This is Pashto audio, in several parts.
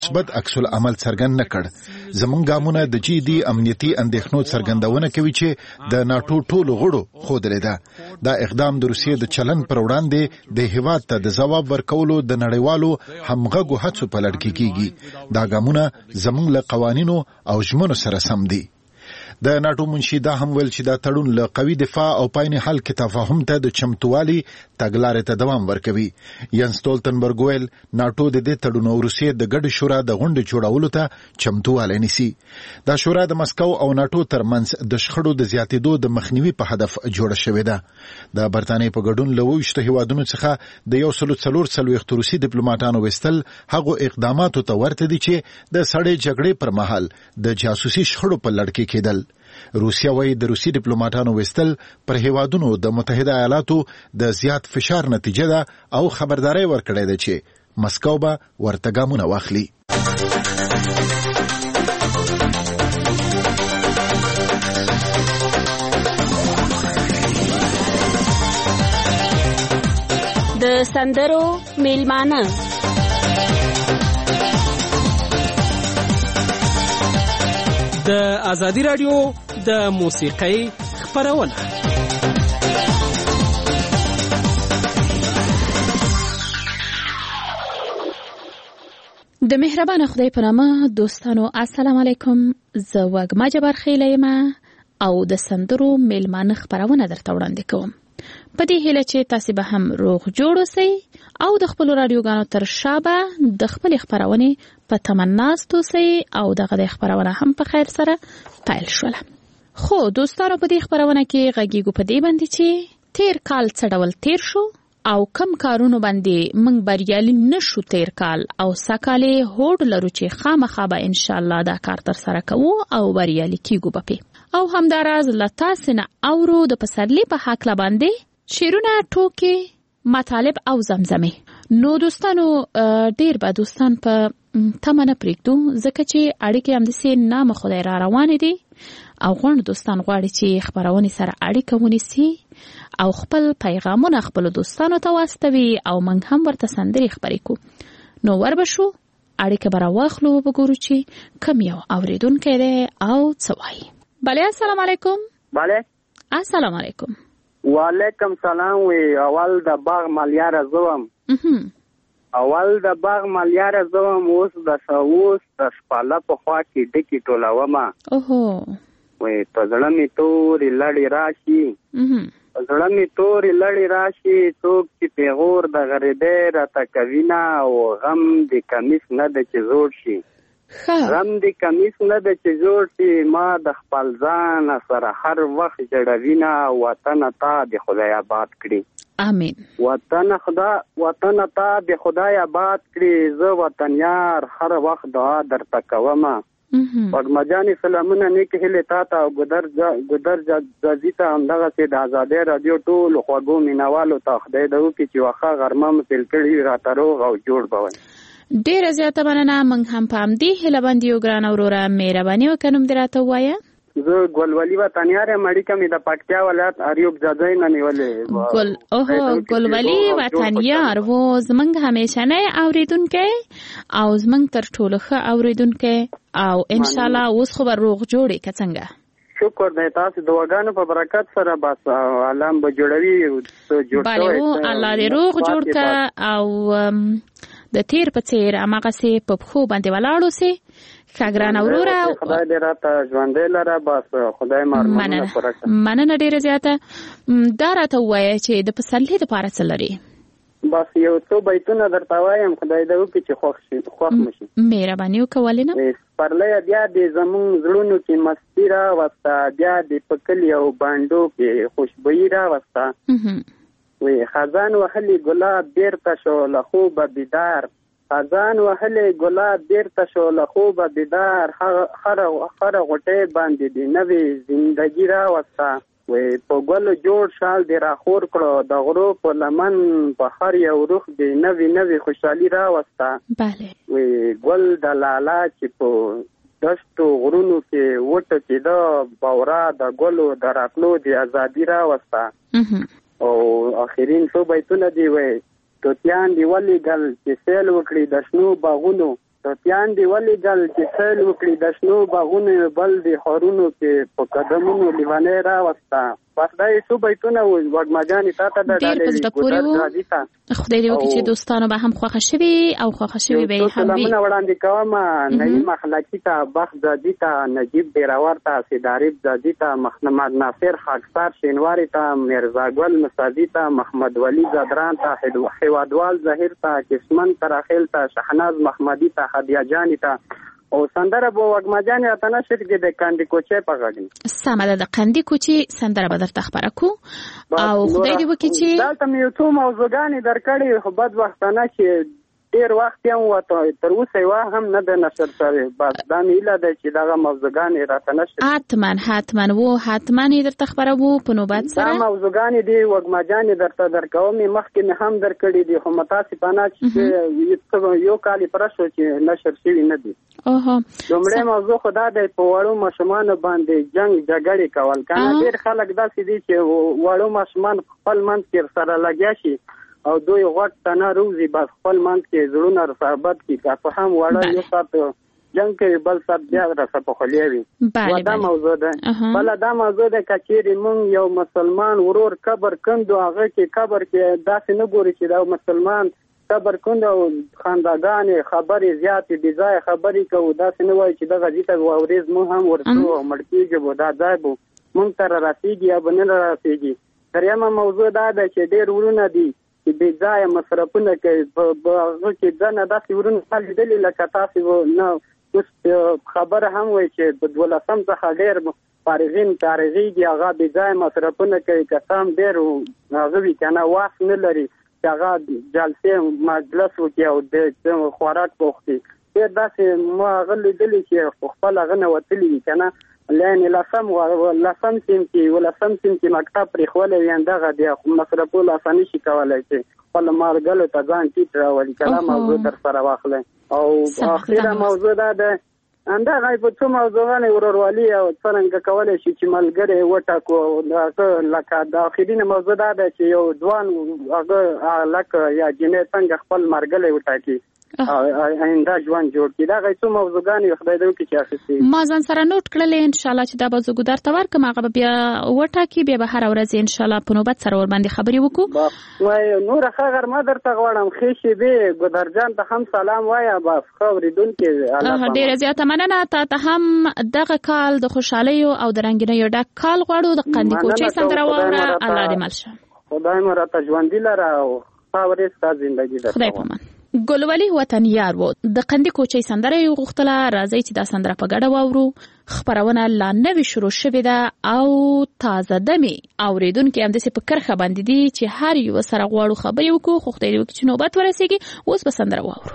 مثبت عکس العمل څرګند نه کړ. زمونږ ګامونه د جدي امنیتي اندېښنو څرګندونه کوي چې د ناتو ټولو غړو ښودلې ده. دا اقدام د روسیې د چلن پر وړاندې د هیواد ته د ځواب ورکولو د نړیوالو همغږو هڅو په لړ کې کیږي. دا ګامونه زمونږ له قوانینو او ژمنو سره سم دي. د ناتو منشي دا هم ویل چې دا تړون له قوي دفاع او پایني حل کې تفاهم ته د چمتووالي تګلارې ته دوام ورکوي. ینس سټولتنبرګ ویل ناتو د دې تړون او روسیې د ګډ شورا د غونډې جوړولو ته چمتووالی نیسي. دا شورا د مسکو او ناتو ترمنځ د شخړو د زیاتېدو د مخنیوي په هدف جوړه شوې ده. د برتانیې په ګډون له 22 هیوادونو څخه د 144 روسي ډیپلوماټانو وستل هغو اقداماتو ته ورته دي چې د سړې جګړې پر مهال د جاسوسي شخړو په لړ کې کېدل. روسیا وايي د روسي ډیپلوماټانو وستل پر هیوادونو د متحده ایالاتو د زیات فشار نتیجه ده او خبرداري ورکړې ده چې مسکو به ورته ګامونه واخلي. د سندرو میلمانه د ازادي رادیو د موسیقۍ خپرونه. د مهربان خدای په نامه دوستانو السلام علیکم. زه وګما جبر خیله یم او د سندرو میلمانه خپرونه درته وړاندې کوم. په دې هیله چې تاسو به هم روغ جوړ اوسئ او د خپل رادیوګانو تر شابه د خپل خپرونې په تمناست اوسئ او دغه د خپرونه هم په خیر سره پیل شوله. خو دوستانو په دې خپرونه کې غږیږو په دې باندې چې تیر کال څه ډول تیر شو او کم کارونو باندې موږ بریالي نشو تیر کال او سکه‌لې هوډ لرو چې خامخا به ان شاء الله دا کار تر سره کوو او بریالي کیږو به او همداراز لتا سينه اورو د پسرلی په حق باندې شیرونه ټوکې مطالب او زمزمه. نو دوستانو ډیر به دوستان په تمنه پریږدو ځکه چې اړیکې هم د سي نام خدای را روان دي او غوڼ دوستان غواړي چې خبرونه سره اړیکه ونیسي او خپل پیغامونه خپل دوستانو ته واستوي او موږ هم ورته سندري خبرې کو. نو وربشو اړیکه برا واخلو وګورو چې کوم یو اوریدونکو دی او څه وایي. بله السلام علیکم. بله السلام علیکم. وعلیکم سلام. وی اول د باغ مالیار زوم اوس د سووس د شپاله په خوا کې ډکی ټولومه. اوهو وی په زړه می تورې لړې راشي څوک چې پیغور د غریبۍ راته کوینه او غم د کمیس نه د چې زوړ شي ما د خپل ځان سره هر وخت جوړوینه وطن ته د خدای آباد کړي. امين. وطن ته د خدای آباد کړي. زه وطن یار هر وخت دعا درته کومه. پګمجاني سلامونه نیک هله تا ته او ګدر جزیته همدغه سي د آزادۍ رادیو ټول خوږو مینوالو ته خدای دې وکړي چې واخه غرمه متل کړي راته روغ او جوړ بوي. ډیر زیاته مننه. موږ هم پام دی هله باندې یو ګران اوروره مهرباني وکړم دراته وایا. زه ګلولي وطنیار مړیکه مې د پکتیا ولایت اریوب ځای نه نیولې. ګلولي وطنیار و زمنګ همیشه نه اوریدونکو او زمنګ تر ټولو ښه اوریدونکو او ان شاء الله اوس خو به روغ جوړې کڅنګه. شکر دی تاسو د وګانو په برکت سره بس عالم به جوړوي بله الله دې روغ جوړ کا او د تیر په څیر هغه سي په خو باندې ولاړو سي ښاګران اورورا خدای دې راته ژوندې لره بس خدای مارمنه پرکه مننه ډیره زیاته. دا راته وایي چې د پسرلی لپاره څه لري؟ بس یو څو بیتونه درته وایم خدای دې وکړي چې خوښ مشي. مهرباني وکولې نه پرلې بیا د زمون زړونو کې مستی را وستا بیا د پکلی او باندو کې خوشبوئی را وستا. وی خزان وهلی ګلاب بیرته شو له خوبه بیدار خزان وهلی ګلاب بیرته شو له خوبه بیدار خره غټې باندې د نوې زندګی را وستا. وی په ګل جوړ شال دی را خور کړو د غرو په لمن په هر یو روح دی نوې خوشحالي را وستا. بله وی ګل د لالا چې په دشتو غرونو کې وټه کې د باورا د ګلو د راتلو دی ازادي را وستا. او اخرین څو بیتونه دی وای توتیان دی ولی ګل چې سیل وکړي د شنو باغونو توتیان دی ولېږل چې سیل وکړي د شنو باغونو بل د ښارونو کې په قدمونو لیونۍ راوسته. بس دا یې څو بیتونه وو وږمه جانې تا ته د ډالۍ خدای دې وکړي چې دوستانو به هم خوښه شوي او خوښه شوي به یې هم وي. سلامونه وړاندې کوم نعیم اخلاقي ته، بخت زادي ته، نجیب ډیراور ته، سیداریب زادي ته، محمد ناصر خاکسار شینواري ته، میرزا ګل مسادي ته، محمد ولی زدران ته، هیوادوال ظهیر ته، کسمن تراخیل ته، شهناز محمدي ته، هدیه جانې ته او سندره به وږمه جانې راته نشر کې د کاندي کوچې په غږ. سمه ده، د کاندي کوچې سندره به درته خپره کړو او خدای دې وکړي چې دلته مې یو څو موضوعګانې درکړې خو بدبختانه چې ډېر وخت یې وته تر اوسه یوه هم نه ده نشر شوې. بس دا مې هیله ده چې دغه موضوعګانې راته نشر حتما یې درته خپروو په نوبت سره. دا موضوعګانې دي وږمه جانې درته درکوم، مخکې مې هم درکړي دي خو متاسفانه چې یو کال یې پوره شو چې نشر شوي نه دي. لومړی موضوع خو دا دی په وړو ماشومانو باندې جنګ جګړې کول. که نه ډېر خلک داسې دي چې وړو ماشومان خپل منځ کې سره لګیا شي او دوی غوږ ته نه روزي، بس خپل منځ کې زړونه رسابت کړي. که څه هم وړه یو ساعت جنګ کوي بل ساعت بیا رسه په خولې وي. دا موضوع ده. بله دا موضوع ده که چېرې مونږ یو مسلمان ورور قبر کندو هغه کې قبر کې داسې نه ګوري چې دا مسلمان قبر کند او خانداګانې خبرې زیاتې بې ځایه خبرې کوو. داسې نه وایي چې دغه ځای ته واورېز مونږ هم ورځو او مړ کېږو به دا ځای به مونږ ته رارسېږي یا به نه رارسېږي. درېیمه موضوع دا ده چې ډېر ورونه دي چې بې ځایه مصرفونه کوي. په هغه کې ځنه داسې ورونه ما لیدلي لکه تاسې نه اوس خبره هم وایي چې په 12 څخه ډېر فارغین کارغېږي، هغه بې ځایه مصرفونه کوي. که څه هم ډېر هغه وي که نه وخت نه لري چې هغه جلسې مجلس وکړي او د خوراک پوښتي. ډېر داسې ما هغه لیدلي چې خپل هغه نه وتلي وي که نه یعنې لسم سیم کې مکتب پرېښولی وي همدغه دی مصرفولو اساني شي کولی چې خپل مارګلو ته ځان ټیټ راولي. که دا موضوع در سره واخلئ. او اخیره موضوع دا ده همدغه په څو موضوعانې ورورولي او څرنګه کولی شي چې ملګری وټاکو. لکه د اخرینه موضوع دا ده چې یو ځوان هغه هلک یا جنۍ څنګه خپل ملګری وټاکي آینده ژوند جوړ کړي. دغه څو موضوعګانې خدای دې وکړي چې اخیستې ما ځان سره نوټ کړلې. انشاءالله چې دا به زه ګودر ته ورکړم، هغه به بیا وټاکي، بیا به هره ورځ انشاءالله په نوبت سره ورباندې خبرې وکړو. نوره ښه غرمه درته غواړم. ښې شېبې ګودرجان ته هم سلام وایه. بس ښه اورېدونکي ډېره زیاته مننه. تا ته هم دغه کال د خوشحالیو او د رنګینیو ډک کال غواړو. د قندي کوچۍ سندره واوره. الله دې مل شه. خدای مو راته ژوندي لره او ښه ورځ ستا زندګي درته. خدای پامان. ګلولي وطن یار وو د قندي کوچۍ سندره یې غوښتله. راځئ چې دا سندره په ګډه واورو. خپرونه لا نوې شروع شوې ده او تازه دمې اورېدونکي همداسې په کرښه باندې دي چې هر یو سره غواړو خبرې وکړو. خو خدای دې وکړي چې نوبت ورسېږي. اوس به سندره واورو.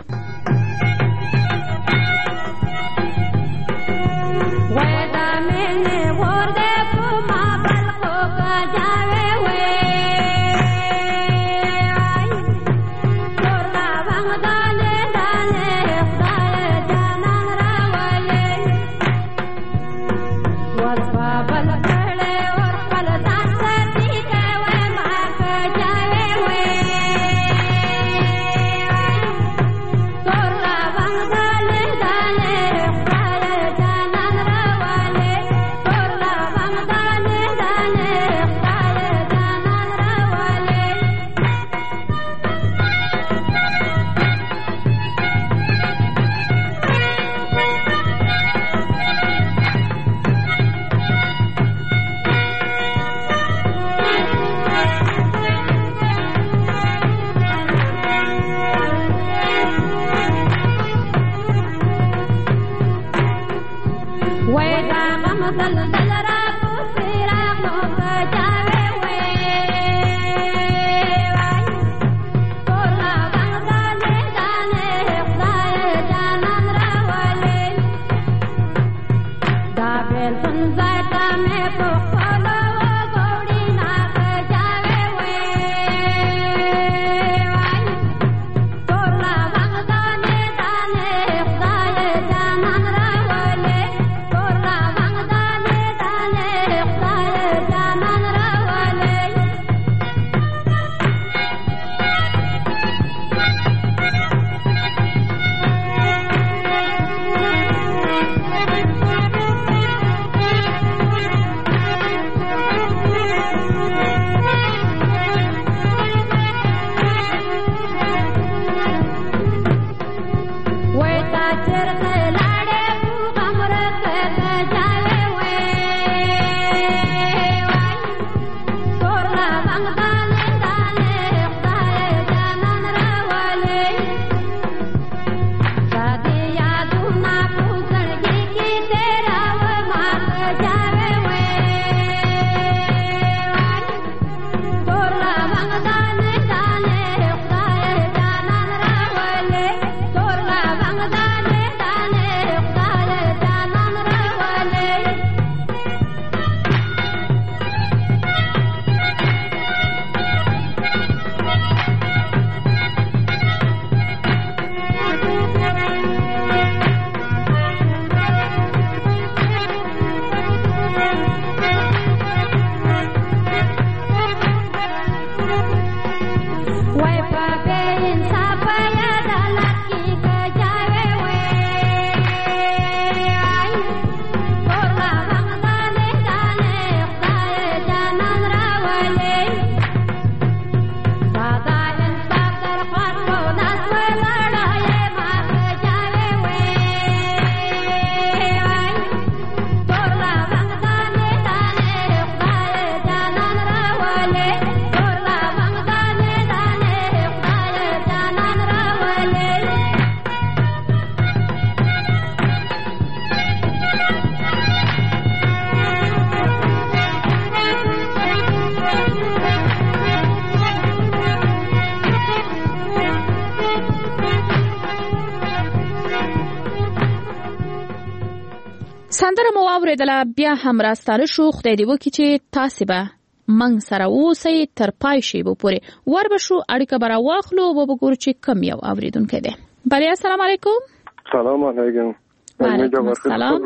سندره مو اوریدله بیا هم راستانه شو. خدای دې وکړي چې تاسې به منګ سره اوسئ تر پای شیبو پورې وربشو اړیکه به راواخلو و به ګورو چې کم یو اوریدونکی دی. بله السلام علیکم. سلام علیکم. وعلیکم السلام.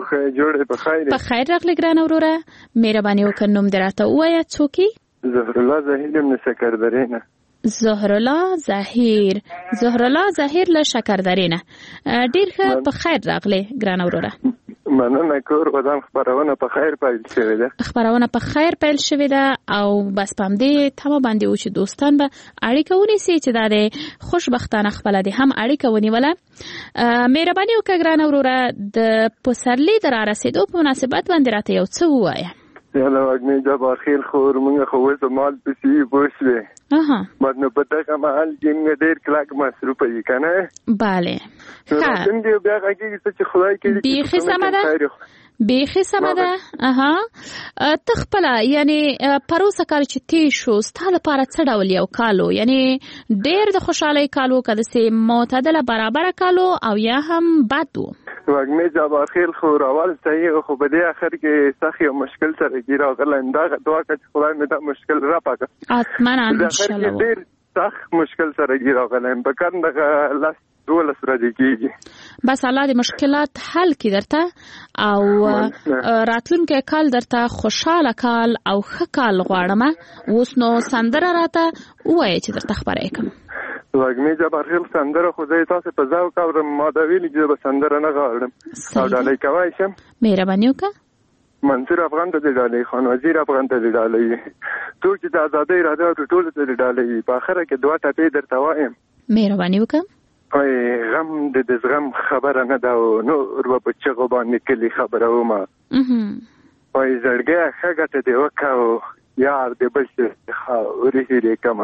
په خیر راغلی ګرانه وروره. مهرباني وکړه نوم دې راته ووایه څوک یې؟ زهرالله ظهیر له شکردرې نه. زهرالله ظهیر له شکردرې نه. ډېر ښه په خیر راغلی ګرانه وروره. مننه. کور ودان خبرونه په خیر پیل شوې ده. خبرونه په خیر پیل شوې ده او بس پام دې تمه باندې و چې دوستان به اړیکه ونیسي چې دا د خوشبختانه خپله دې هم اړیکه ونیوله. مهرباني وکړه ګرانه وروره د پسرلي د رارسېدو په مناسبت باندې راته یو څه ووایه. یاله وږمې جبار خیل خور مونږ خو اوس مال پسې بوشوې. بعد نو په دغه محل کې موږ ډېر کلک مصروفه یې که نه. بله څنګه بیا غږېږي څه چې خدای کړي بیخي سمه ده. بیخي سمه ده. ته خپله یعنې پروسه کال چې تېر شو ستا لپاره څه ډول یو کال و؟ یعنې ډېر د خوشحالۍ کال و که داسې معتدله برابره کال و او یا هم بد و؟ وږمې جبار خیل خو اول صحیح خو په دې اخر کې سخت یو مشکل سره ګیر راغلی. دغه دعا کوه چې خدای مې دا مشکل راپاکه. اطمینان انشاءالله. ډېر سخت مشکل سره ګیر راغلی. په کار دغه 12 ورځې کېږي. بس الله دې مشکلات حل کړي درته او راتلونکی کال درته خوشحاله کال او ښه کال غواړم. اوس نو سندره راته ووایه چې درته خبره یې کړم. وږمې جبار خیل سندره خو زه تاسې په ذوق اورم. ما دا ویلي چې به سندره نه غواړم او ډالۍ کولی شم. مهرباني وکړه. منصور افغان ته دې ډالۍ، خان وزیر افغان ته دې ډالۍ، ټول چې د ازادۍ اراده او ټول ته دې ډالۍ. په آخره کې 2 ټپې درته وایم. مهرباني وکړه. غم د زغم خبره نه ده او نور به په چغو باندې کلي خبره ومه. زړګی ښه ګټه دې وکړه او یار دې بل څه خاورې هیرې کمه.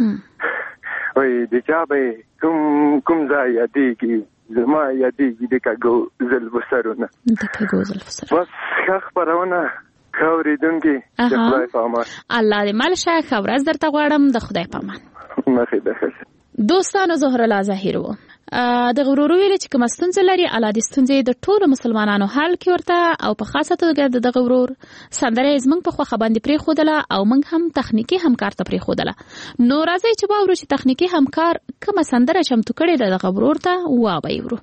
د چا به کوم ځای یادېږي؟ زما یادېږي د کږو زلفو سرونه. بس ښه خپرونه ښه اورېدونکي د خدای په امان. الله دې مل شه. ښه ورځ درته غواړم. د خدای په امان. مخې ده ښه. دوستانو زهرالله ظهیر و د غرور ویل چې کوم ستونزې لري الله دې ستونزې د ټولو مسلمانانو حل کړي ورته او په خاصه توګه د غرور سندره زمنګ په خوخه باندې پرې خودله او موږ هم تخنیکی همکار ته پرې خودله. نو راځي چې باورو چې تخنیکی همکار کوم سندره چمتو کړي د غرور ته وا به یورو.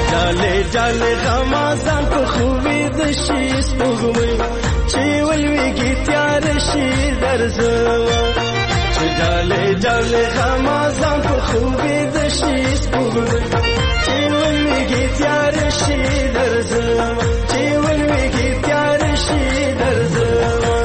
جاله غمازان په خوبې د شي سپوږمۍ چې ولوي میگی تیار شی در زمان چه جاله جاله غمازم په خوبی دشی سپوږمۍ چه ول میگی تیار شی در زمان چه ول میگی تیار شی در زمان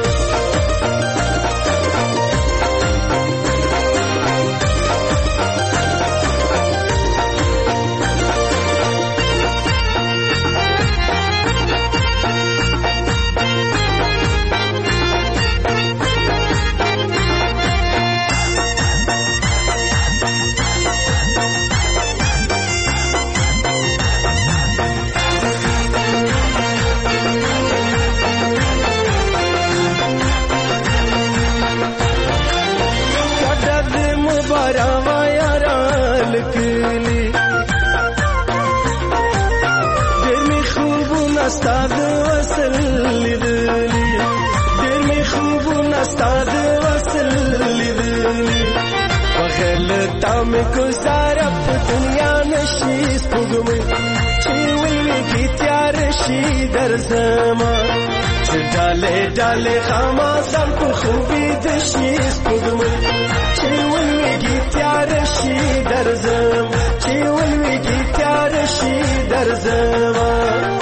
استاد وصل لیدلی ډېر می خوبونه استاد وصل لیدلی بخل تا مې گزاره په دنیا نشي سپوږمۍ چې ویږي تیار شي در زمان چې ډالې ډالې خامازم په خوبي د شي سپوږمۍ چې ویږي تیار شي در زمان چې ویږي تیار شي در زمان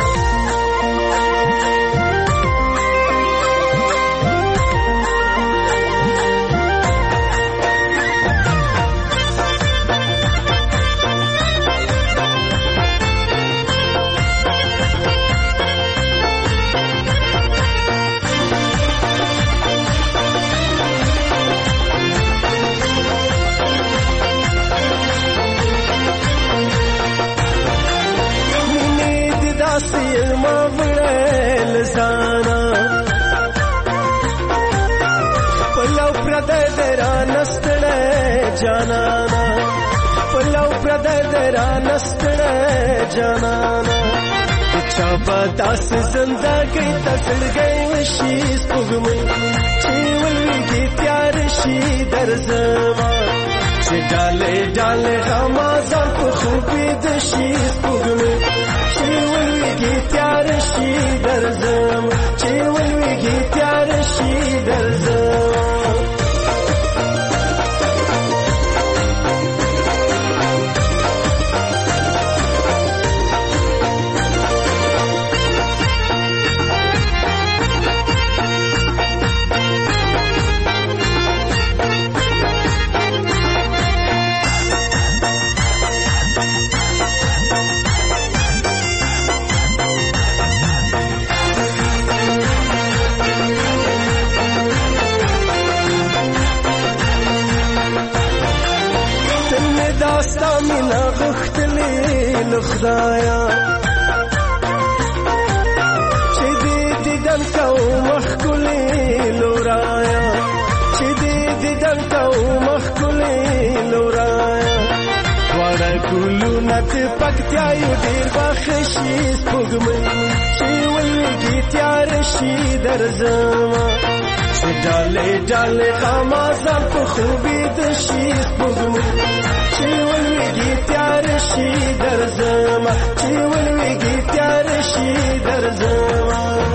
جانانا پلو پردر دران ستړه جانانا چا بداس زندګۍ تسړګۍ وشي سپوږمۍ چې ولګي تیار شي در زمان چې ډالې ډالې غمازم په خوبي د شي سپوږمۍ چې ولګي تیار شي در زمان چې ولګي تیار شي در زمان خدایا چې دې دیدن کو مخکلې لورایا چې دې دیدن کو مخکلې لورایا وړه ګلونه ته پکتیا یو ډېر بخښي سپوږمۍ چې ولګي تیار شي در زمان چې ډالې ډالې غمازم په خوبي د شي سپوږمۍ چې ولګي تیار شي در زمان چې ولګي تیار شي در زمان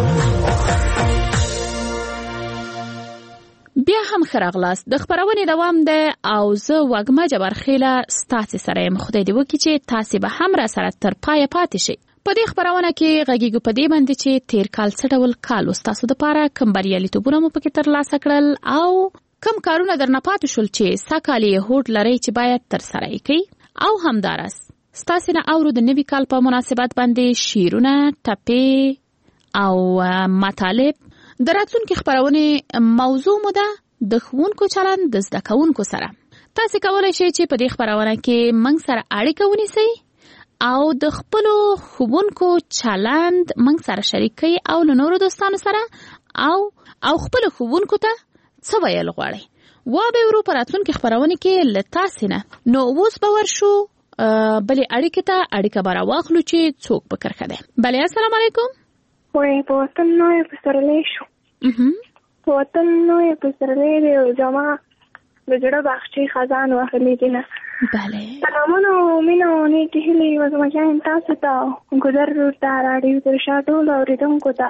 بیا هم خراغلاس د خبرونه دوام ده او زه وګما جبرخیله ستاسو سره يم خدای دې وکړي چې تاسو به هم را سره تر پای پاتې شئ په دې خبرونه کې غږیږو په دې باندې چې تیر کال څه ډول کال تاسو د پاره کوم بریالیتوبونه مو پکې ترلاسه کړل او کوم کارونه درنه پاتې شول چې ساکالي هوډ لري چې باید تر سره کړئ او همدارس ستاسو نه اورو د نوي کال په مناسبت باندې شیرونه ټپې او مطالب د راتلونکي خبرونه موضوع مو ده د ښوونکو چلند د زده کوونکو سره تاسو کولای شئ چې په دې خبرونه کې موږ سره اړیکه ونیسئ او د خپل ښوونکو چلند موږ سره شریک کړئ او له نورو دوستانو سره او خپل ښوونکو ته څه ویل غواړئ و به ورو په راتلونکي خبرونه کې له تاسو نه نو اوس به ورشو بلې اړیکې ته اړیکه به راواخلو چې څوک به کرښه ده بلې السلام علیکم وای په وطن نو یې پسرلی شو په وطن نو یې پسرلی دی او جما د زړه باغچې خزان واخلي دي نه بله سلامونه او مینه او نیکې هیلې وزمجان تاسو ته ګذر ته راډیو تر شا ټول اورېدونکو ته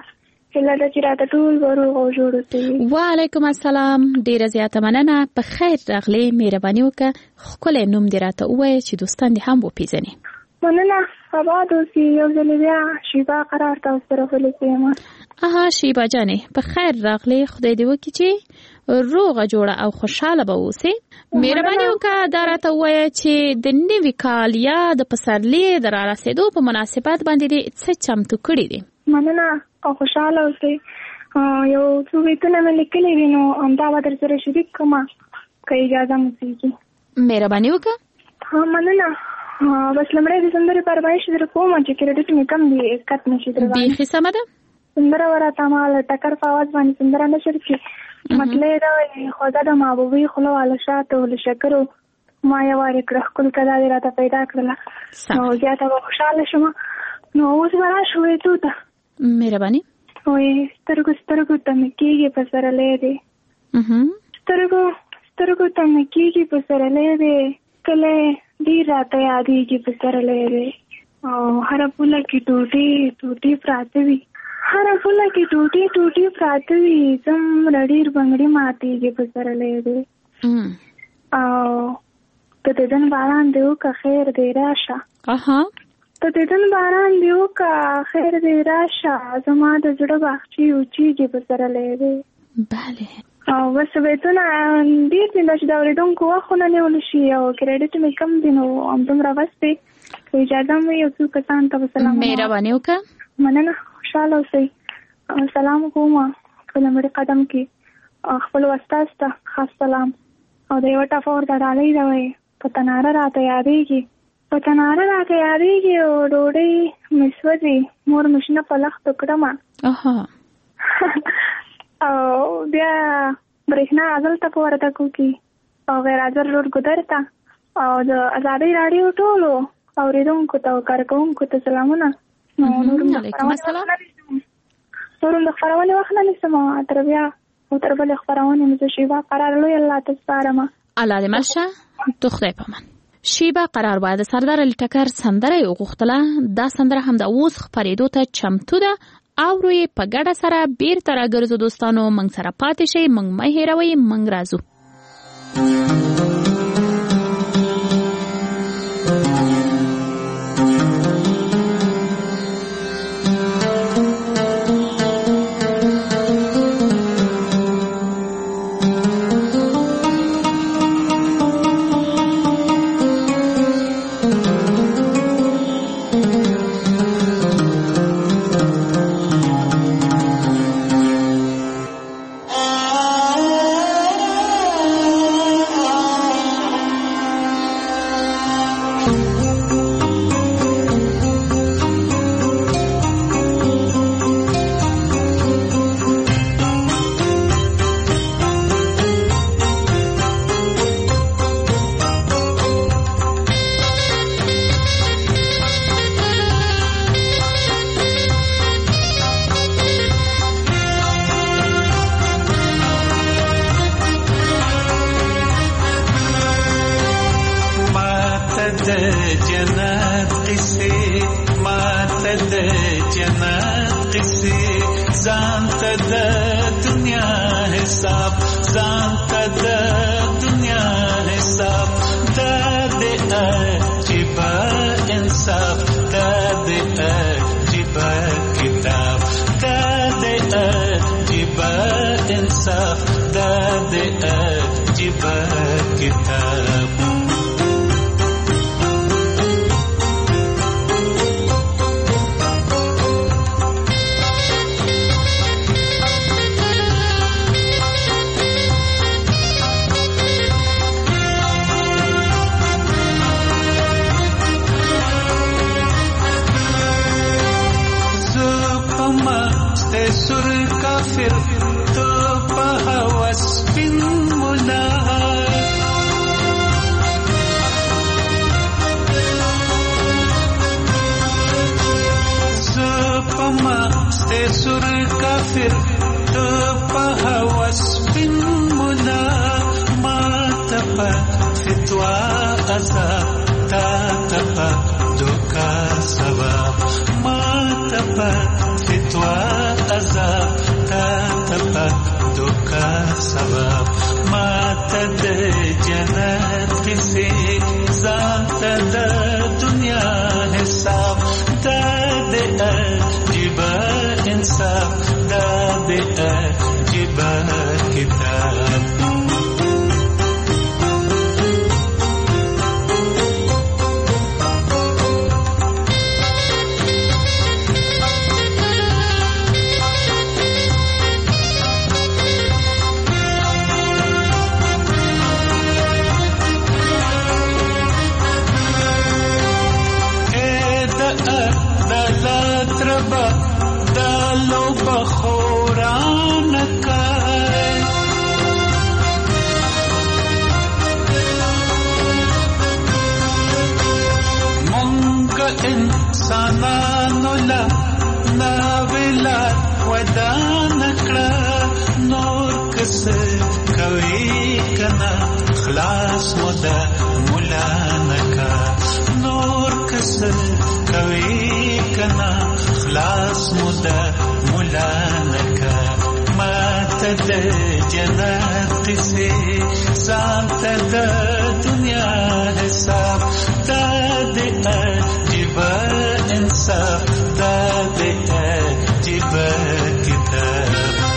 هله ده چې راته ټول وروغ او جوړ اوسئ. وعلیکم السلام، ډیره زیاته مننه. په خیر راغلی، مهرباني وکړه ښکلی نوم دې راته ووایه چې دوستان دې هم وپېژني. مننه. آباد اوسئ. یو ځل بیا شیبا قرار ته سره ولیکم. شیبا جانې په خیر راغلی، خدای دې وکړي چې روغه جوړه او خوشحاله به اوسئ. مهرباني وکړه دا راته ووایه چې د نوي کال یا د پسرلي د رارسېدو په مناسبت باندې دې څه چمتو کړي دي؟ مننه او خوشحاله اوسئ. یو څو بیتونه مې لیکلي دي، نو همدا به در سره شریک کړم که اجازه مو کېږي. مهرباني وکړه. مننه. بس لمړی د سندرې فرمایش در کوم چې کریډټ مې کم دی، اسکت نشي در باندې. بیخي سمه ده. سندره وراته مال ټکر په آواز باندې سندره نشر کړي. مطلب دا وایي خدا د محبوبي خوله واله شاته ول شکرو ما یې واره کړه خپل کدا دې راته پیدا کړله، نو زیاته به خوشاله شم. نو اوس به راشوې تو ته. مهرباني. وایي سترګو سترګو ته مې کېږي په سرلی دی، سترګو سترګو ته مې کېږي په سرلی دی، کله ډېر راته یادېږي په سرلی دی. او هره پوله کې ټوټې ټوټې پراته وي، هره پوله کې ټوټې ټوټې پراته وي، څومره ډېر بنګړي ماتېږي په سرلی دی. او ته د دن باران دی وکړه خیر دی راشه، ته د دن باران دی وکړه خیر دی راشه، زما د زړه باغچې اوچېږي په سرلی دی. بله. او بس بیتونه ډېر دي چې د اورېدونکو وخت نه نیول شي او کریډټ مې کم دي، نو همدومره بس دی. که اجازه مو یو څو کسانو ته به سلام. مهرباني وکړه. مننه. خوشحاله اوسئ. سلام کوم په لومړي قدم کې خپل استاد ته خاص سلام. او د یوه ټپه ورته ډالۍ ده، وایي په تناره راته یادېږي، په تناره راته یادېږي او ډوډۍ مې سوځي، مور مې شنه په لختو کړمه. او بیا برېښنا ازل ته په وردګو کې او غیر حاضر روډ ګودر ته او د ازادۍ راډیو ټولو اورېدونکو ته او کارکوونکو ته سلامونه. نور د خپرونې وخت نه نیسم، تر بیا او تر بلې خپرونې مې زه شیبا قرار لوی الله ته سپارم. الله دې مل شه. تو خدای پامان. شیبا قرار باید سردار علی ټکر سندره یې وغوښتله. دا سندره هم د اوس خپرېدو ته چمتو ده. اورو یې په ګډه سره بیرته راګرځو. دوستانو موږ سره پاتې شئ، موږ مه هېروئ، موږ راځو. فتوى أزا سبب ماته د جنت کیسې ځان ته د دنیا حساب دا د عجیب انصاف دا د عجیب کتاب انسانانو لا ناویلا ودان کړه نور کس کوي کنا خلاص مده مولا نکا نور کس کوي کنا خلاص مده مولا نکا ماته د جنت سے ځان ته د دنیا حساب دا د انصاف دا د عجیب کتاب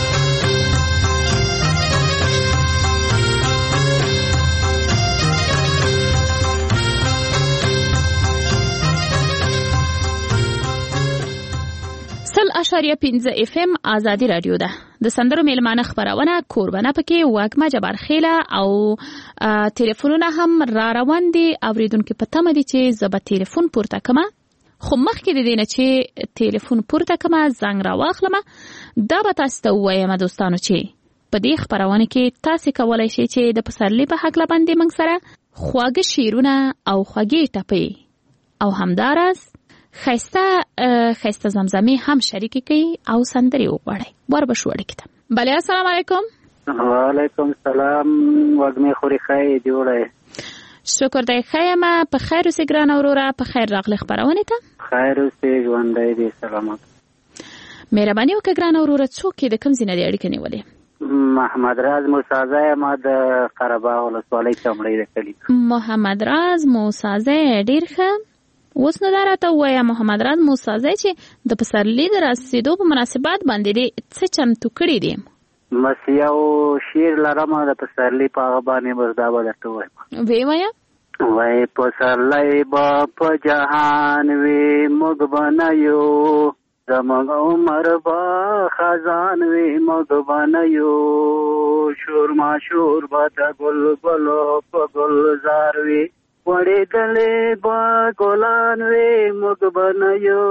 .5 FM آزادی رادیو ده د سندرو میلمانه خبرونه کوربنه پکې واګما جبار خیله او ټلیفونونه هم را روان دي اوریدونکو په تمه دي چې زب ټلیفون پورته کما خو مخکې د دینه چې ټلیفون پورته کما زنګ را واخلم دا به تاسو ته وایم دوستانو چې په دې خبرونه کې تاسو کولای شئ چې د پسرلی په حق لبندې موږ سره خواږه شیرونه او خواږه ټپې او همدارس خیسته زمزمه هم شریکی کی او سندری وغواړي ور بشوړی کته بله السلام علیکم وعلیکم السلام وګمه خوري خای جوړه شکر دی خیمه په خیر اوسې ګران اوروره په خیر راغلی خبرونه ته خیر اوسې ژوندۍ دي سلامات مهرباني وکړه ګران اوروره څوک د کوم ځای نه دی اړیکه نیولې محمد راز موسازه ما د قرباغ ولسوالۍ چمړی رکلی محمد راز موسازه ډیر ښه اوس نه راته وایا محمد راز موسازه چې د پسرلی د رسیدو په مناسبت باندې څه چمتو کړی دي مسیو شیر لرم د پسرلی په هغه باندې مردا ولته وایم وی وایا وای پسرلی با په جهان وی مګ بنایو زمغ عمر با خزان وی مګ بنایو شور ما شور با د ګل ګلو په ګلزار وی وړې دلې با ګلان وی مګ بنایو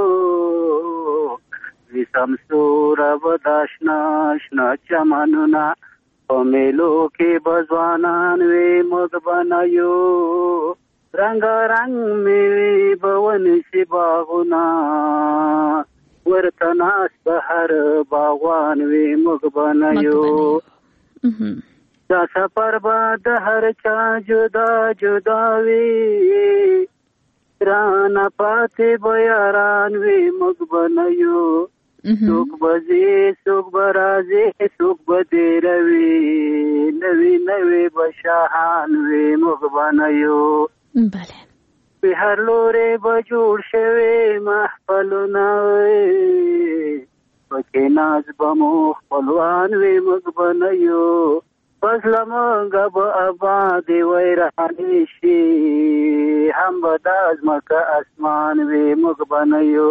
وی سمسور وداشنا شنا چمنونا په میلو کې بزوانان وی مګ بنایو رنگ رنگ می بون سی باغونا ورتناس بهر باغوان وی مګ بنایو دا سفر با د هر چا جدا جدا وی رانا پاتې بیاران وی مګ بنایو سوک بزی سوک برازی سوک بدی روی نوی نوی بشاہان وی مګ بنایو بله په هر لوري بجوړ شوی محفلونه پکې ناز بمو خپلوان وی مګ بنایو پس لمونږ به آباد ویرانی شي هم به د ځمکه اسمان وی مګ بنایو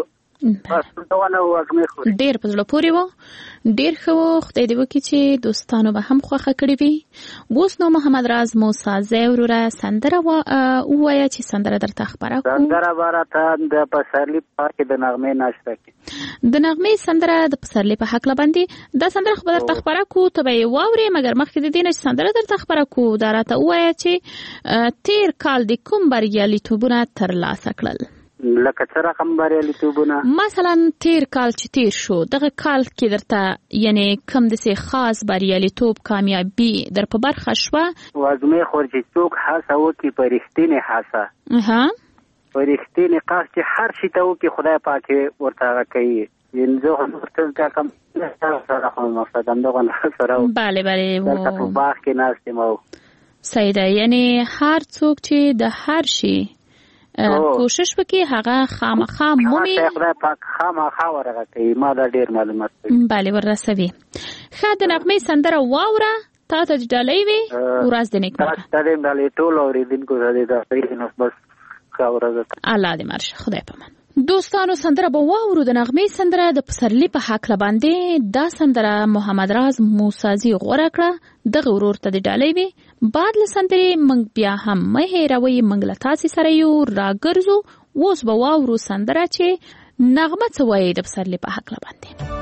ډیر په زړه پورې وو ډیر ښه وو خدای دې وکړي چې دوستانو به هم خوښه کړې وي اوس نو محمد راز موسازه وروره سندره ووایه چې سندره درته خبره کوو سندره راته د پسرلی په کې د نغمې ناشته کې د نغمې سندره د پسرلی په حق لبندې دا سندره خو به درته خبره کوو ته به یې واورې مګر مخکې د دې نه چې سندره درته خبره کوو دا راته ووایه چې تیر کال د کوم بریالیتوبونه ترلاسه کړل لکه څه رقم بریالیتوبونه مثلا تیر کال چې تیر شو دغه کال کې درته یعنی کم دسې خاص بریالیتوب کامیابی در په برخه شوه وزمې خور چې څوک هڅه وکړي په رښتینې هڅه په رښتینې قصد چې هر شي ته وکړي خدای پاک ورته هغه کوي اینجا هم که کم سره هم مقصدم دو غن سره. بله بله. در تو باغ کې ناستیم او. صحیح ده، یعنی هر څوک چې د هر شي کوشش وکړي هغه خامخا مومي. خدای پاک خامخا ورغه کوي. ما دا ډیر معلومات دي. بله ورسوي. ښه د نغمې سندره واوره تا ته ډالۍ وي. ورځ د نیکمرغه. تاسو دې ډالۍ ټول اوریدونکو ته دا پیغام بس خاورزه. الله دې مرشه. خدای پامان. دوستانو سندره به واورو د نغمې سندره د پسرلی په حق باندې. دا سندره محمد راز موسازي غوړه کړه. دغه ورور ته د ډالۍ وي. بعد له سندرې موږ بیا هم مه هېروئ موږ له تاسې سره یو راګرځو. اوس به واورو سندره چې نغمه څه وایي د پسرلی په حق باندې.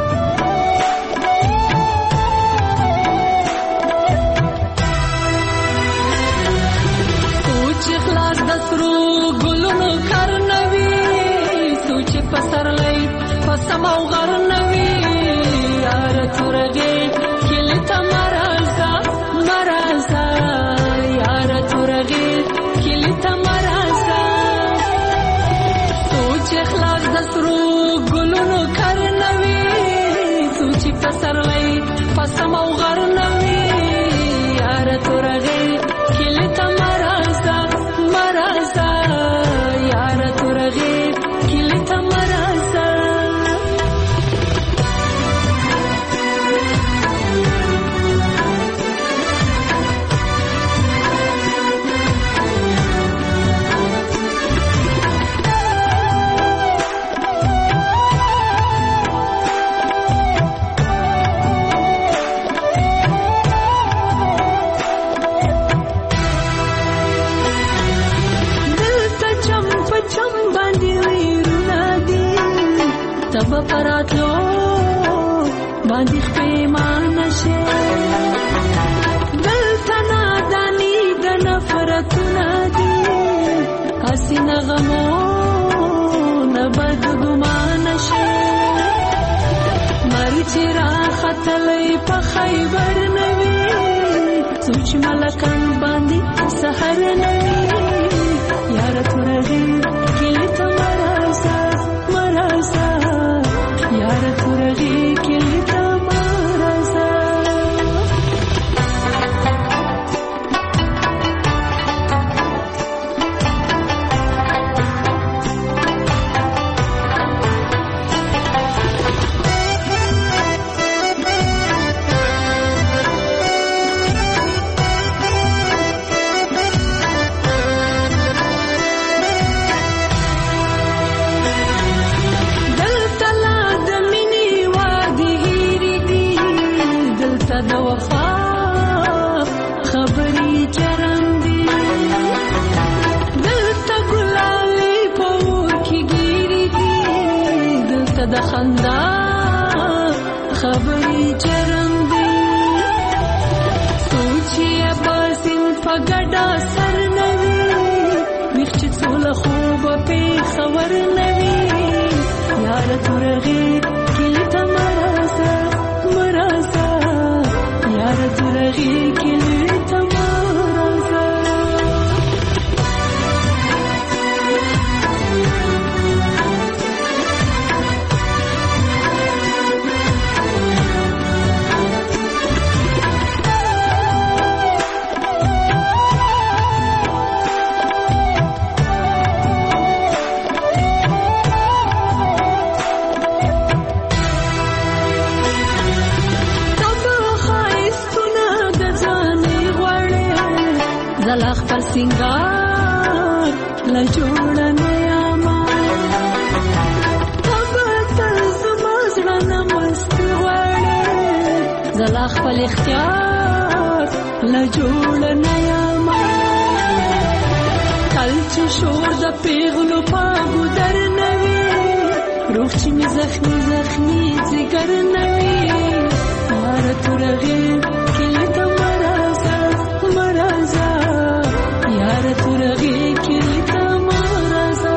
سوچ خلاص د سرو ګلونو کرنوي، سوچ پسرلی پسم او غرنوي، یار تورغې کلی ته مرزا مرزا، یار تورغې کلی ته مرزا. سوچ خلاص د سرو ګلونو کرنوي، سوچ پسرلی پسم او غرنوي، یار تورغې کلی ته مرزا مرزا، یار تورغې کلی ته مرزا. تب پراتلو باندې خپېمانه شي، دلته ناداني د نفرتونه دي، هسې نغمونه بدګمانه شي. مرګ چې راختلی په خیبر نه وي، سوچ ملکان باندې سحر نه وي، یاره تورغې کلي ته مرزا مرزا، یار تورغې کلی ته مرزا. د وفا خبرې چرندې، دلته ګلالې په اور کې ګیرې دي، دلته د خندا خبرې چرندې. سوچ یې باسم په ګډا سر نه وي، ویښ چې څو له خوبه پېښور نه وي، یاره تورغې کلي ته مرزا مرزا، یار تورغې کلي ته مرزا. زلا خپل سنگار لا جوړه نه یاما، تب تر زما زړه نه مست غواړې، زلا خپل اختیار لا جوړه نه یاما. کل چې شور د پیغلو پاګو در نه وي، روح چې مې زخمي زخمي ځګر نه وي، یاره تورغې کلي ته مرزا مرزا، یاره تورغې کلي ته مرزا.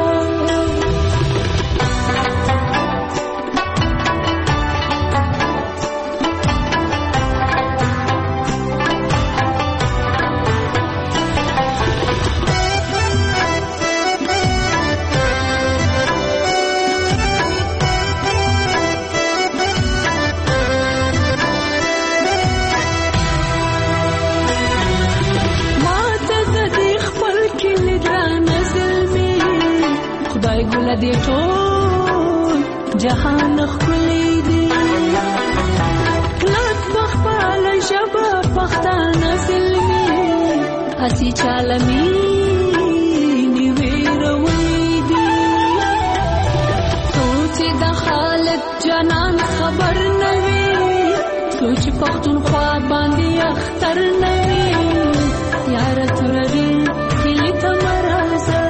نه دی ټول جهان ښکلی دی کلک بخپل ژبه پښتانه زلمي هسې چالمي نیویروي دي سوچ د خالد جانان خبر نه وي سوچ پښتونخوا باندې اختر نه وي یاره تورغي کلی ته مرازه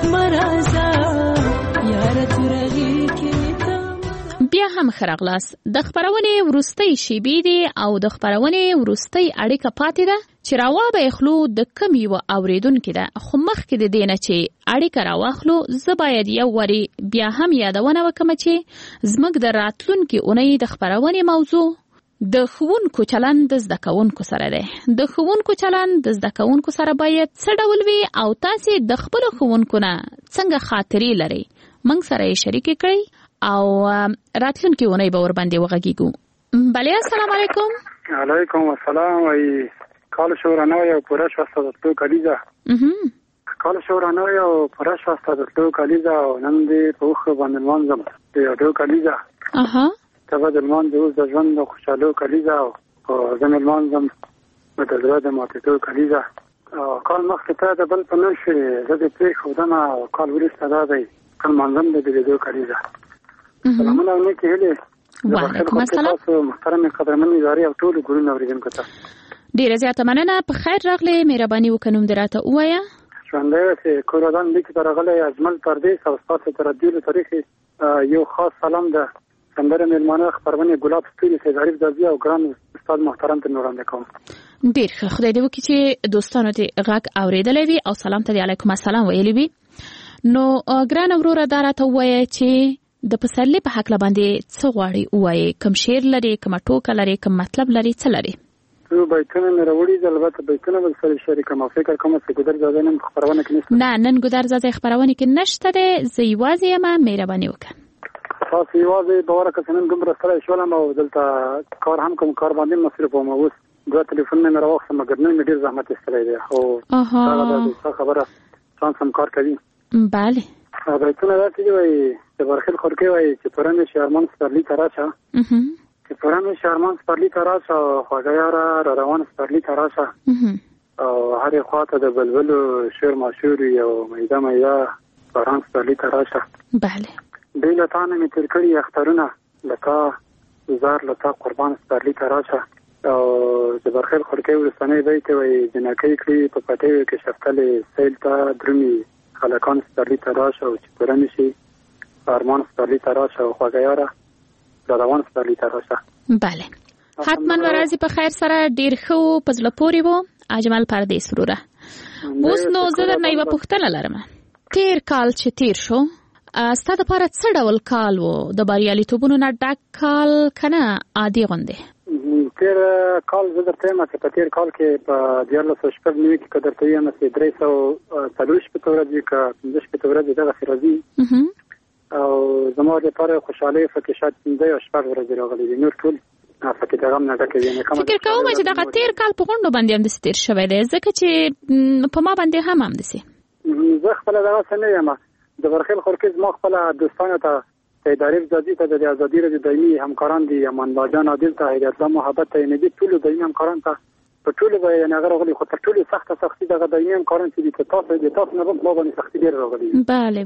مرازه یاره تورغي کلی ته بیا هم خرغلاس د خبرونې وروستۍ شیبې دي او د خبرونې وروستۍ اړیکه پاتې ده چې راوابه اخلو د کم یو اوریدونکو ده خو مخکې د دینه چې اړیکه راواخلو زه باید یو وری بیا هم یادونه وکم چې زموږ د راتلونکو اونۍ د خبرونې موضوع د ښوونکو چلند د زده کوونکو سره دی د ښوونکو چلند د زده کوونکو سره باید څه ډول وي او تاسو د خپل ښوونکو نه څنګه خاطرې لرئ موږ سره یې شریک کړئ او راتلونکي اونۍ به ور باندې وغږیږو بله السلام علیکم علیکم السلام ای کال شورانه او پوره شوسته د تو کلیزا کال شورانه او پوره شوسته د تو کلیزا نن دې په خو باندې منځم ته تو کلیزا تبا د مان د اوس د ژوند د خوشاله کلیزا او زموږ منځم د زړه د ماتېدو کلیزا کال مخکې ته د بل په نشي زه دې پرې خودنه کال وروسته دا دی کله منځم د دې کلیزا سلامونه علیکم هله وعلیکم السلام محترم قدرمن اداري او ټول ګورنه اوریدونکو ته ډیره زیاته مننه په خیر راغلی مهرباني وکړم دراته وایا ژوندۍ چې کوردان لیک درغله اجمل پردیس او تاسو ته رادیو تاریخي یو خاص سلام ده سندره مېلمانه خبرونه ګلاب ستوري سید عارف دازي او ګران استاد محترم ته نوران کوم ډیر ښه خدای دې وکړي چې دوستانو ته غږ اوریدلې وي او سلام ته علیکم السلام ویلي وي نو ګران وروره دراته وایي چې د پسرلی په حق باندې څه غواړي وایي کوم شعر لري کوم ټوکه لري کوم مطلب لري څه لري نو بیتونه مې راوړي البته بیتونه بل سره شریک ما فکر کوم چې ګدر ځای نن خبرونه کې نشته نه نن ګدر ځای خبرونه کې نشته ده زه یوازې ما مهرباني وکړه تاسو یوازې باور کړئ نن کوم سره شولم او دلته کار هم کوم کار باندې مصرف وم اوس دا ټلیفون مې راوخته مګر نن مې ډیر زحمت استلې ده او دا خبره څنګه کار کوي bale بیتونه راځي وای چې برخل خورکې وای چې پرانه شهرمان سپرلی تراشه چې پرانه شهرمان سپرلی تراشه خواږه را روان سپرلی تراشه او هر خواته د بلبلو شعر مشهور یو میده میده پران سپرلی تراشه bale بیل تانه می تر کړی اخترونه لکه زار لکه قربان سپرلی تراشه او چې برخل خورکې ورستنې بیت وای جنکې کړی په پټیو کې شفتلې سیل ته درمي خلکان سپرلی تراشه او چې پرانه شي ارمان سپرلی تراشه او خواږه روان سپرلی تراشه bale حتما ورځي په خیر سره ډیر خو پزله پوری وو اجمل پردیس وروره اوس نو زه درنه یو پوښتنه لرم تیر کال چې تیر شو ستاسو لپاره څه ډول کال وو د بریالیتوبونو نه ډک کال کنه عادي غونډه تیر کال زه درته ما چې په تیر کال کې په 1490 کې قدرته یې نه 330 په تورځي کا 15 په تورځي دغه فرضي او زموږ لپاره خوشاله فکر شات دې او شپږ ورځې راغلي دي نور ټول فکر دغه نه راکې نه کوم فکر کوم چې دغه تیر کال په غونډه باندې هم د ستیر شوی دی ځکه چې په ما باندې هم دي زه خپل دغه سنه یم د برخل خورکې ما خپل دوستانه ته ادارې ځدی ته د ازادي رضا دایمي همکاران دي امان الله جان عادل ته هدایت الله محبت ته نه دي ټول دایمي همکاران ته په ټول به نه غوړي خو ټول سختي دغه دایمي همکاران چې دي تاسو د تاسو نه په باندې سختي ډیر راغلي bale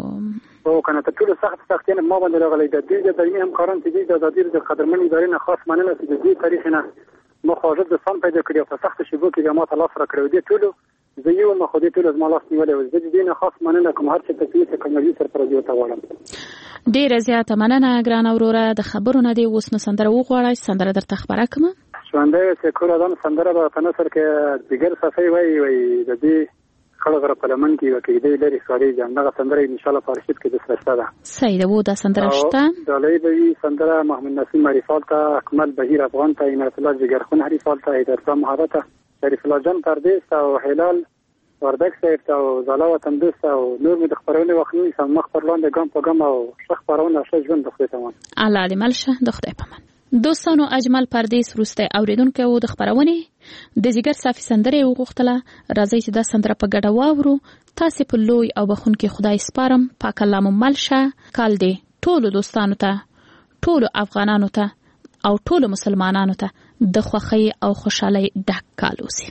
او کنه ته ټول سختي نه ما باندې راغلي د دې دایمي همکاران چې دي د ازادي رضا قدرمن ادارې نه خاص مننه چې د دې تاریخ نه مخاطب د سم پیدا کړی په سخت شبو کې ما تلاش را کړو دي ټول زه یو نه خو دې ټول از مالاس نیولې و زه دې نه خاص مننه کوم هر څه ته کومې سره پر دې ته وړم ډیر زیاته مننه ګران وروره د خبرونه دی اوس نو سندره وغواړی سندره درته خبره کوم ژوندۍ چې کوردان سندره په نثر کې دیګر صفای وای د دې خلغره په لمن کې وکړي دې لري خاري جنګه سندره ان شاء الله په ارشیف کې د سرسته ده سید وو دا سندره شته د لایبوي سندره محمد نسیم معرفت ته اکمل بهیر افغان ته عنایت الله جګرخون حریفال ته ایدرسا محبت شریف الله جان پردیس او هلال وردک صاحب ته او زالا وطن دوست او نور مې د خبرونه وخني سم مخ پر لاندې ګام په ګام او شخ پرونه شه ژوند د خپل تمام الله دې ملشه د خدای پامان دوستانو اجمل پردیس وروسته اوریدونکو او د خبرونه د زیګر صافي سندره وغوښتله. راځي چې دا سندره په ګډه واورو. تاسو په لوی او بخونکي خدای سپارم. پاک الله مو ملشه. کال دې ټولو دوستانو ته، ټولو افغانانو ته او ټولو مسلمانانو ته د خوښۍ او خوشحالۍ ډک کال اوسي.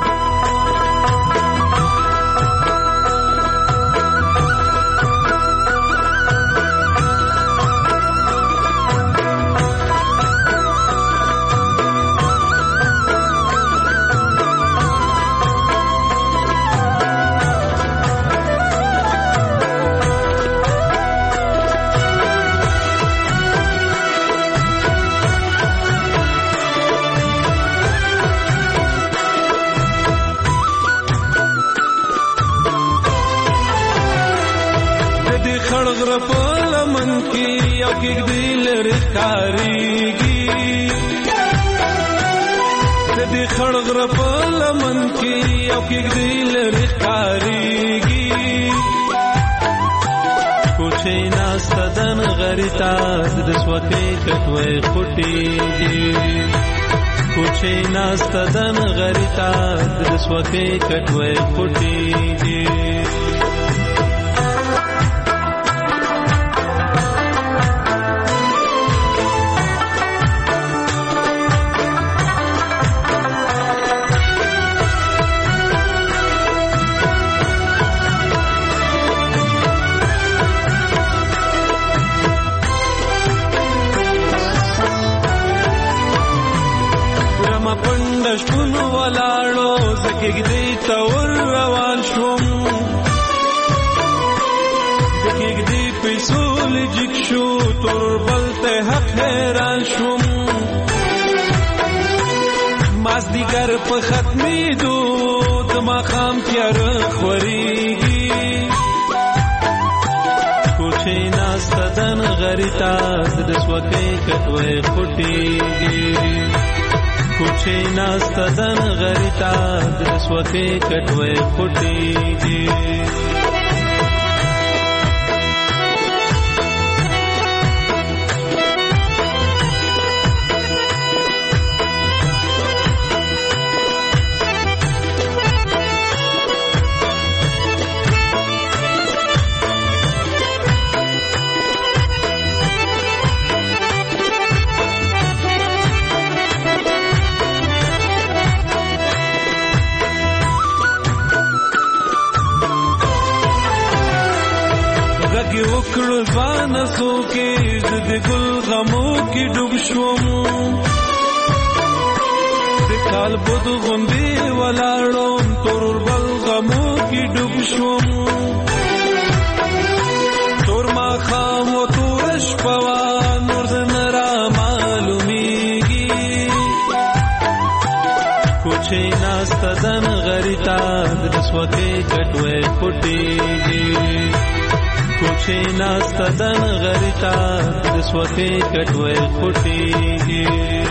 ناستدن غریتا د سوکې کټوي پټيږي شپون ولاړو زکېږدې ته ور روان شوم زکېږدې پیسو لجک شو توربل ته حق حیران شوم مازدیګر په ختمېدو د ماښام تیاره خورېږي کوچې ناسته د نغري ته د سوکۍ کټوۍ خوټېږي کوچې ناسته د نغري ته د سوکۍ کټوۍ خوټېږي وکړو ځوان سو کې د ګل غمو کې ډوب شوم د کال بود غوندې ولاړو تور بل غمو کې ډوب شوم تور ما خام و تور شپه نور زنه را معلومیږي کوچې ناسته د نغري ته د سوکۍ کټوۍ خوټېږي کوچې ناسته د نغري ته د سوکۍ کټوۍ خوټېږي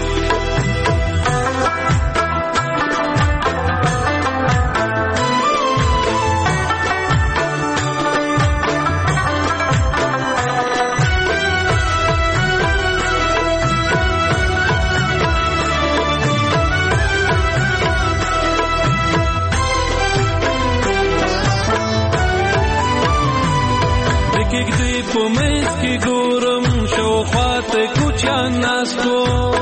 پومېز کې ګورم شوخات کوچیان ناستو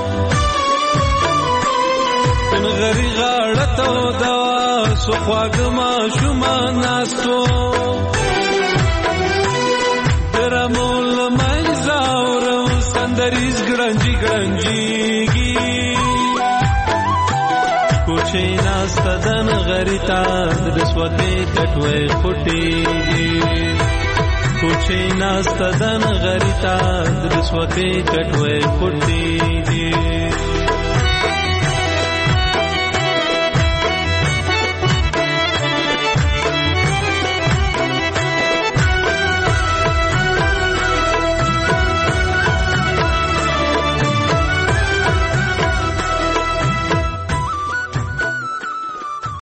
نغري غاړه ته دا سخواګ ماشومان ناستو درمول مایزاورم سندریز ګړنجي ګړنجيږي کوچې ناسته د نغري ته د سوکۍ کټوۍ خوټېږي کوچې ناسته د نغري ته د سوکۍ کټوۍ خوټېږي